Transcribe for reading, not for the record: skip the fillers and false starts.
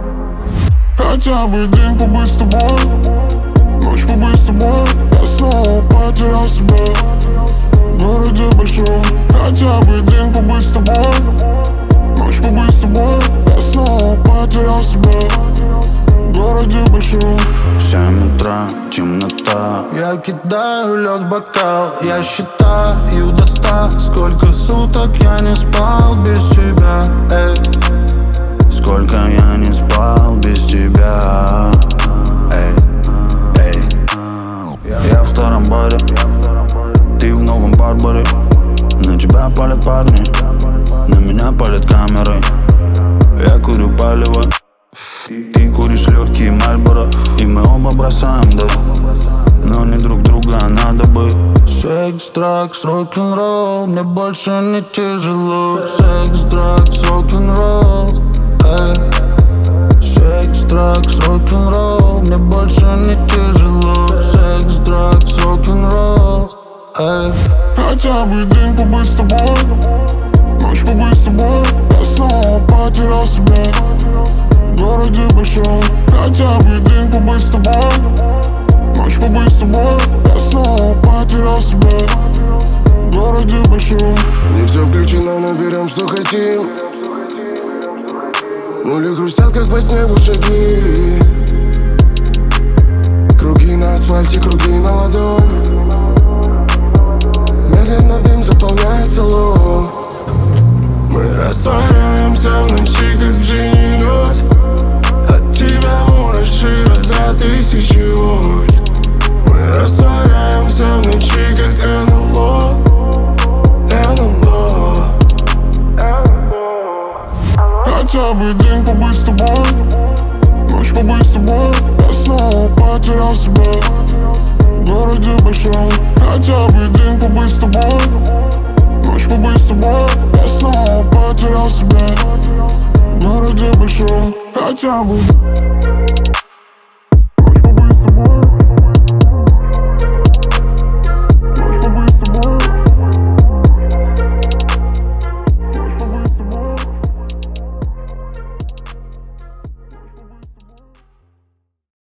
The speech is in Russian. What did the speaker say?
Хотя бы день побыть с тобой, ночь побыть с тобой. Я снова потерял себя в городе большом. Хотя бы день побыть с тобой, ночь побыть с тобой. Я снова потерял себя в городе большом. 7 утра, темнота. Я кидаю лед в бокал. Я считаю до 100. Сколько суток я не спал без тебя, эй. Сколько я не спал без тебя, эй, эй. Я в старом баре, ты в новом Барбаре. На тебя палят парни, на меня палят камеры. Я курю палево, ты куришь легкие Мальборо. И мы оба бросаем, да, но не друг друга, а надо бы. Секс, дракс, рок-н-ролл, мне больше не тяжело. Секс, дракс, рок-н-ролл, эй. Секс, дракс, рок-н-ролл, мне больше не тяжело. Секс, дракс, рок-н-ролл, эй. Хотя бы день побыть с тобой, ночь побыть с тобой. Я снова потерял себя в городе большом. Хотя бы день побыть с тобой, ночь побыть с тобой. Я снова потерял себя в городе большом. Не все включено, но берем, что хотим. Нули хрустят, как по снегу шаги. Круги на асфальте, круги на ладони. Медленно дым заполняет салон. Мы растворяемся в ночи, как в джине лед. От тебя мураши за 1000 вольт. Мы растворяемся в ночи, как НЛО. НЛО. Хотя бы день побыть с тобой, ночь побыть с тобой. Я снова потерял себя в городе большом. Хотя бы день побыть с тобой, ночь побыть с тобой. Я снова потерял себя в городе большом. Хотя бы